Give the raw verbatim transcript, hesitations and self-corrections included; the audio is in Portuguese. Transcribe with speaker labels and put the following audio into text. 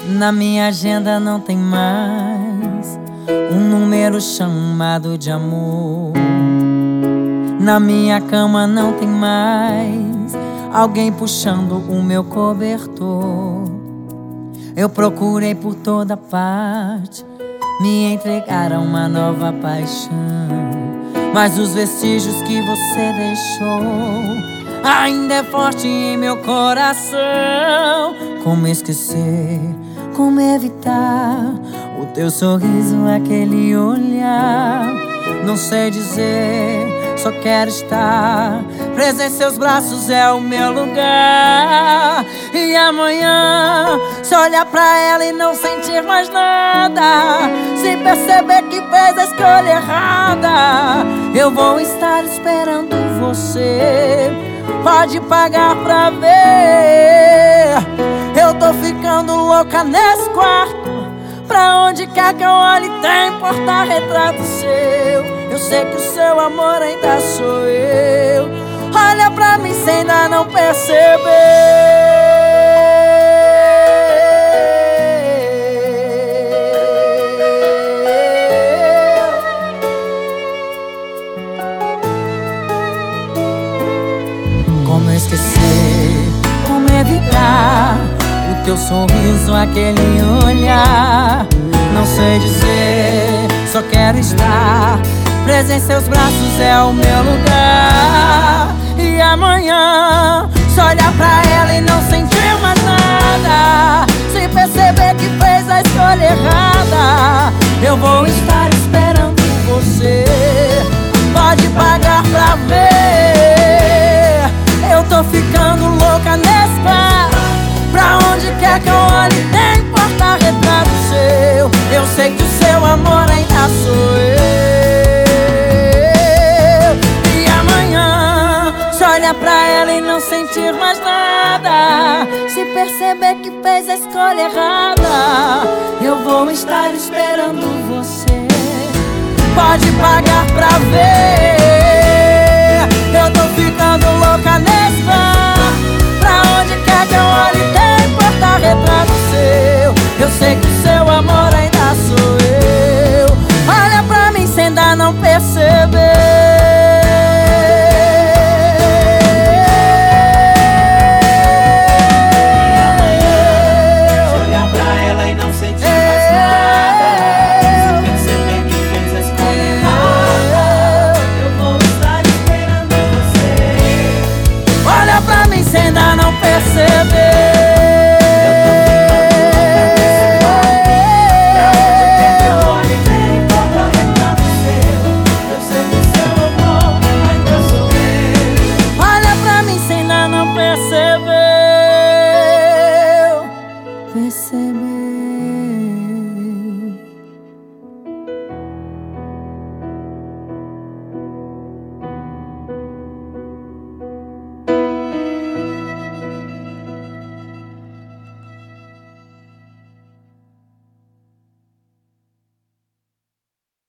Speaker 1: Na minha agenda não tem mais um número chamado de amor. Na minha cama não tem mais alguém puxando o meu cobertor. Eu procurei por toda parte me entregar a uma nova paixão, mas os vestígios que você deixou ainda é forte em meu coração. Como esquecer, como evitar o teu sorriso, aquele olhar? Não sei dizer, só quero estar preso em seus braços, é o meu lugar. E amanhã, se olhar pra ela e não sentir mais nada, se perceber que fez a escolha errada, eu vou estar esperando você. Pode pagar pra ver. Eu tô ficando louca nesse quarto. Pra onde quer que eu olhe tem porta-retrato seu. Eu sei que o seu amor ainda sou eu. Olha pra mim se ainda não percebeu. Como esquecer, como evitar o teu sorriso, aquele olhar? Não sei dizer, só quero estar preso em seus braços, é o meu lugar. E amanhã, se olhar pra ela e não sentir mais nada, se perceber que fez a escolha errada, eu vou estar esperando você. Pode pagar pra ver. Eu tô ficando louca nesse bar. Pra onde quer que eu olhe tem porta-retrato seu. Eu sei que o seu amor ainda sou eu. E amanhã, se olhar pra ela e não sentir mais nada, se perceber que fez a escolha errada, eu vou estar esperando você. Pode pagar pra ver. Eu tô ficando louca nesse bar. Pra onde quer que eu olhe tem porta-retrato seu. Eu sei que o seu amor ainda sou eu. Olha pra mim se ainda não percebeu.
Speaker 2: Se olhar pra ela e não sentir mais nada, se perceber que fez a escolha errada, eu vou estar esperando você.
Speaker 1: Olha pra mim se ainda não percebeu.